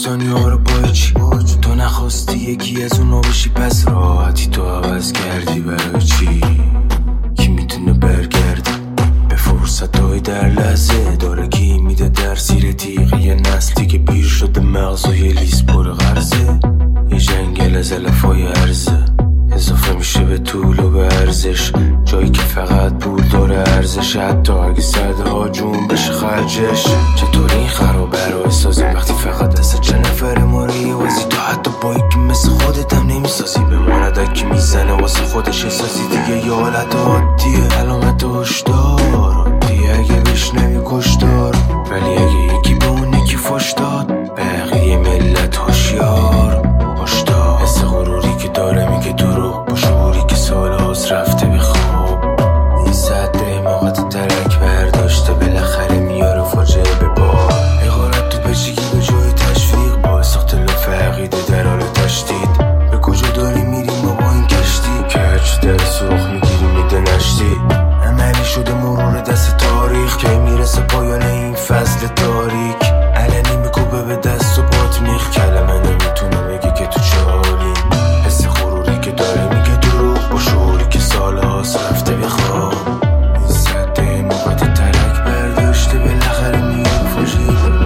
داستانی ها رو با چی تو نخواستی یکی از اونا بشی، پس راحتی تو عوض کردی برای چی؟ کی میتونه برگرده به فرصت های در لحظه؟ داره کی میده در زیر تیغ یه نسلی که پیر شده مغزای لیز پر غرزه؟ یه جنگل از علفای عرضه اضافه میشه به طول و به ارزش، جایی که فقط پول داره ارزش، حتی اگه صده ها جون بشه خرجش. چطور این خرابه رو اسازی وقتی فقط دست چه نفر ماره وزی؟ تو حتی با یکی مثل خودت هم نمیسازی، بماند که میزنه واسه خودش احساسی دیگه. یه حالت عادیه، علامت هشدار عادیه اگه بشنوی کشدار، ولی اگه یکی به اون یکی فش داد بقیه ملت هوشیار. هشدار حس غروری که داره میگه دروغ، با شعوری که سال هاست رفته به خواب. این ساعته موقت ترک برداشته بالاخره میاره فاجعه به بار. اقارت تو پچگی به جای تشویق باعث اختلاف عقیده در حال تشدید. به کجا داری میریم ما با این کشتی که هرچی در سرخ میگیری میده نشتی؟ عملی شده مرور دست تاریخ که میرسه پایان این فصل تاریک. علنی میکوبه به دست و پات میخ، کلمه نمیتونه بگه که تو چه حالی. حس غروری که داره میگه دروغ، با شعوری که سال هاست رفته بخواب. این سده موقت ترک برداشته بالاخره میاد فاجعه به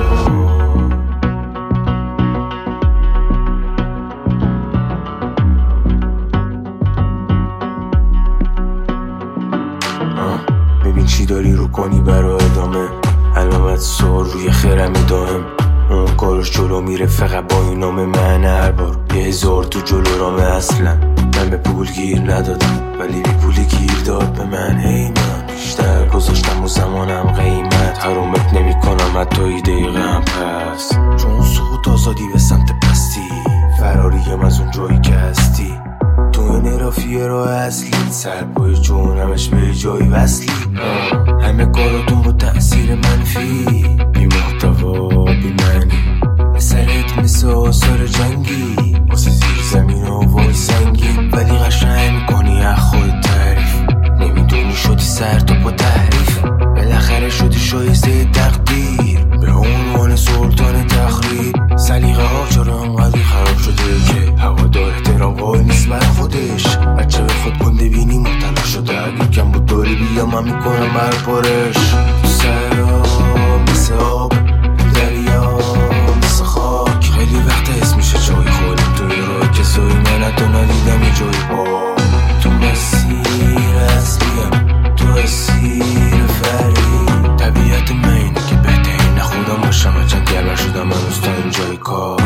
ببین چی داری رو کنی برای ادامه، علامت سوال روی خرم دائم. اون کارش جلو میره فقط با این نامه، من هر بار 1000 تو جلو رامه. اصلا من به پول گیر ندادم ولی بی پولی گیر داد به من. هی من بیشتر گذاشتم و زمانم قیمت، حرومت نمی کنم حتی ای دقیقه هم پس، چون سقوط آزادی به سمت پستی، فراریم از اون جایی که هستی. تو این رافیه راه اصلی، سر پای جونمش به جای وصلی. همه کاراتون با تأثیر منفی، بی محتوا بی معنی، به سرت مثل آثار جنگی، واسه زیر زمین و وای سنگین. ولی قشنگ میکنی از خود تعریف، نمیدونی شدی سر تا با تحریف. بالاخره شدی شایسته تقدیر، به عنوان سلطان تخریب. سلیقه ها چرا انقدر خراب شده که هوادار احترام قائل نیست برای خودش؟ بچه به خود گنده بینی مبتلا شده، اگه کم بود داری بیا من میکنم بر پارش. تو سرا مثل آب، دریا مثل خاک، خیلی وقت حس میشه جای خودم توی راه کسایی من حتی ندیدم یه جای با. تو مسیر اصلیم، تو اسیر فرید، طبیعت من اینه که بهترین خودم باشم، هرچند گربر شدم من تا این جای کار.